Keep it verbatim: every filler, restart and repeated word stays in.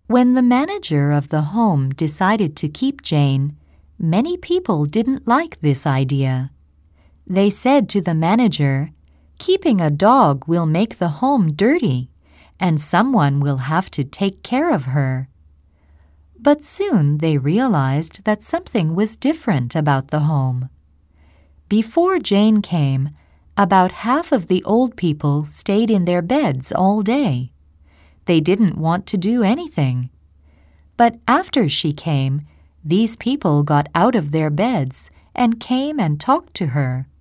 When the manager of the home decided to keep Jane, many people didn't like this idea. They said to the manager, "Keeping a dog will make the home dirty, and someone will have to take care of her." But soon they realized that something was different about the home. Before Jane came, about half of the old people stayed in their beds all day. They didn't want to do anything. But after she came, these people got out of their beds and came and talked to her.